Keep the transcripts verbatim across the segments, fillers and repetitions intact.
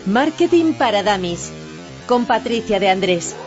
Marketing para Dummies, con Patricia de Andrés.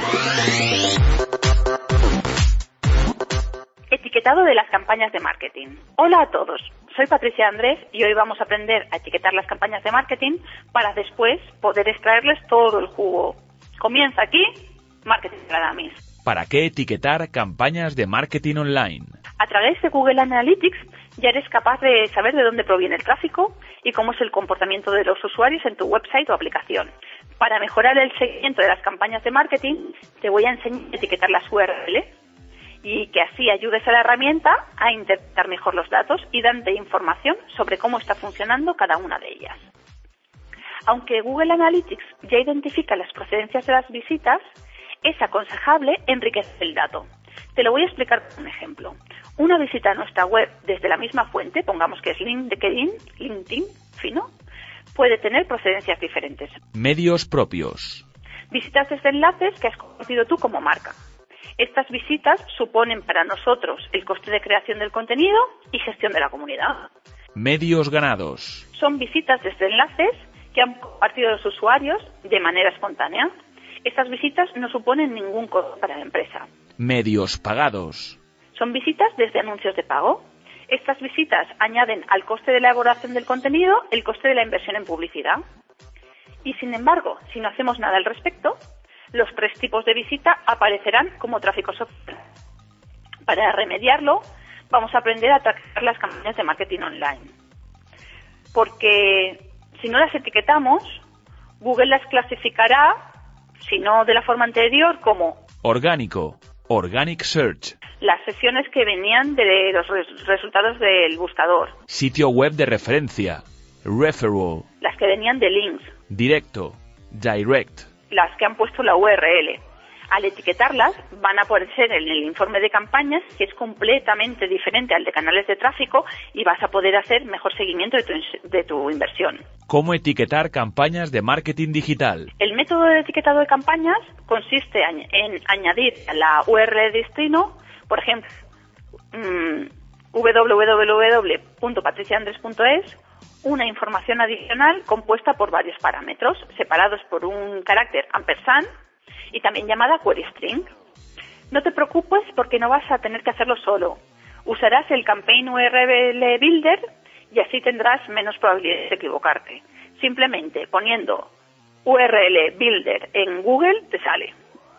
Etiquetado de las campañas de marketing. Hola a todos, soy Patricia de Andrés y hoy vamos a aprender a etiquetar las campañas de marketing para después poder extraerles todo el jugo. Comienza aquí, Marketing para Dummies. ¿Para qué etiquetar campañas de marketing online? A través de Google Analytics ya eres capaz de saber de dónde proviene el tráfico y cómo es el comportamiento de los usuarios en tu website o aplicación. Para mejorar el seguimiento de las campañas de marketing, te voy a enseñar a etiquetar las U R L y que así ayudes a la herramienta a interpretar mejor los datos y darte información sobre cómo está funcionando cada una de ellas. Aunque Google Analytics ya identifica las procedencias de las visitas, es aconsejable enriquecer el dato. Te lo voy a explicar con un ejemplo. Una visita a nuestra web desde la misma fuente, pongamos que es LinkedIn, LinkedIn, fino, puede tener procedencias diferentes. Medios propios. Visitas desde enlaces que has compartido tú como marca. Estas visitas suponen para nosotros el coste de creación del contenido y gestión de la comunidad. Medios ganados. Son visitas desde enlaces que han compartido los usuarios de manera espontánea. Estas visitas no suponen ningún coste para la empresa. Medios pagados. Son visitas desde anuncios de pago. Estas visitas añaden al coste de la elaboración del contenido el coste de la inversión en publicidad. Y sin embargo, si no hacemos nada al respecto, los tres tipos de visita aparecerán como tráfico social. Para remediarlo, vamos a aprender a traquear las campañas de marketing online. Porque si no las etiquetamos, Google las clasificará, si no de la forma anterior, como orgánico, organic search. Las sesiones que venían de los res- resultados del buscador. Sitio web de referencia, referral. Las que venían de links. Directo, direct. Las que han puesto la U R L. Al etiquetarlas, van a aparecer en el informe de campañas, que es completamente diferente al de canales de tráfico, y vas a poder hacer mejor seguimiento de tu, ins- de tu inversión. ¿Cómo etiquetar campañas de marketing digital? El método de etiquetado de campañas consiste en añadir a la U R L de destino, por ejemplo, mmm, w w w punto patricia andres punto es, una información adicional compuesta por varios parámetros, separados por un carácter ampersand y también llamada query string. No te preocupes porque no vas a tener que hacerlo solo. Usarás el Campaign U R L Builder y así tendrás menos probabilidades de equivocarte. Simplemente poniendo U R L Builder en Google te sale.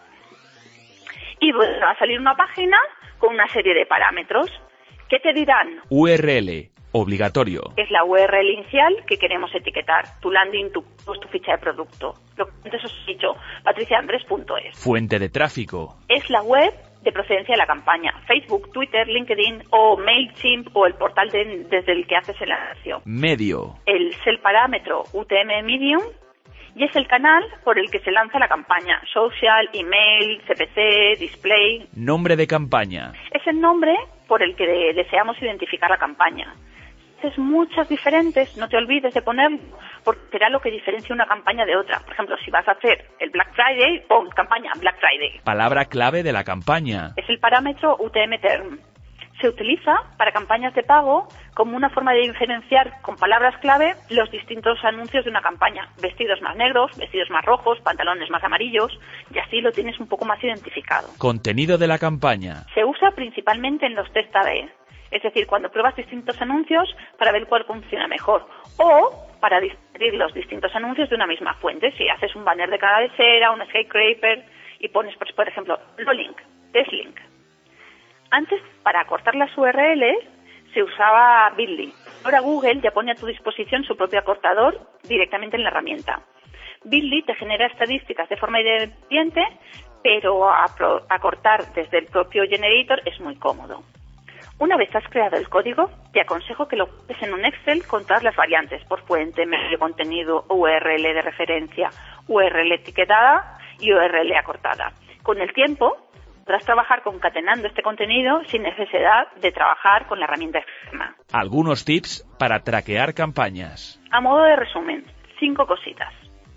Y va a salir una página con una serie de parámetros. ¿Qué te dirán? U R L, obligatorio. Es la U R L inicial que queremos etiquetar. Tu landing, tu post, tu ficha de producto. Lo que antes os he dicho, patricia andres punto es. Fuente de tráfico. Es la web de procedencia de la campaña. Facebook, Twitter, LinkedIn o MailChimp o el portal de, desde el que haces el anuncio. Medio. El es el parámetro U T M Medium y es el canal por el que se lanza la campaña. Social, email, C P C, display. Nombre de campaña. Es el nombre por el que de, deseamos identificar la campaña. Es muchas diferentes, no te olvides de ponerlo, porque será lo que diferencia una campaña de otra. Por ejemplo, si vas a hacer el Black Friday, pon campaña Black Friday. Palabra clave de la campaña. Es el parámetro U T M Term. Se utiliza para campañas de pago como una forma de diferenciar con palabras clave los distintos anuncios de una campaña. Vestidos más negros, vestidos más rojos, pantalones más amarillos, y así lo tienes un poco más identificado. Contenido de la campaña. Se usa principalmente en los test A B. Es decir, cuando pruebas distintos anuncios para ver cuál funciona mejor. O para distinguir los distintos anuncios de una misma fuente. Si haces un banner de cabecera, un skyscraper y pones, pues, por ejemplo, no link, deslink. Antes, para acortar las U R Ls, se usaba Bitly. Ahora Google ya pone a tu disposición su propio acortador directamente en la herramienta. Bitly te genera estadísticas de forma independiente, pero acortar desde el propio generator es muy cómodo. Una vez has creado el código, te aconsejo que lo pongas en un Excel con todas las variantes por fuente, medio contenido, U R L de referencia, U R L etiquetada y U R L acortada. Con el tiempo, podrás trabajar concatenando este contenido sin necesidad de trabajar con la herramienta externa. Algunos tips para traquear campañas. A modo de resumen, cinco cositas.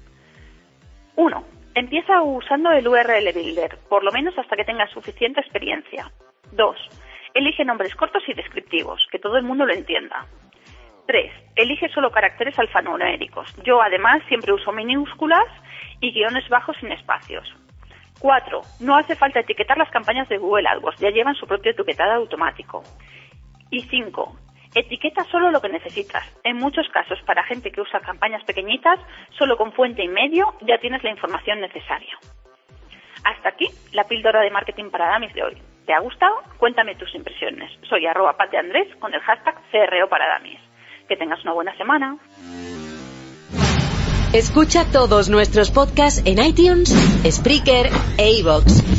Uno. Empieza usando el U R L Builder, por lo menos hasta que tengas suficiente experiencia. Dos. Elige nombres cortos y descriptivos, que todo el mundo lo entienda. tres. Elige solo caracteres alfanuméricos. Yo, además, siempre uso minúsculas y guiones bajos sin espacios. cuatro. No hace falta etiquetar las campañas de Google AdWords, ya llevan su propio etiquetado automático. Y cinco. Etiqueta solo lo que necesitas. En muchos casos, para gente que usa campañas pequeñitas, solo con fuente y medio ya tienes la información necesaria. Hasta aquí la píldora de marketing para dummies de hoy. ¿Te ha gustado? Cuéntame tus impresiones. Soy arroba Pat de Andrés con el hashtag C R O para dummies. Que tengas una buena semana. Escucha todos nuestros podcasts en iTunes, Spreaker e iVoox.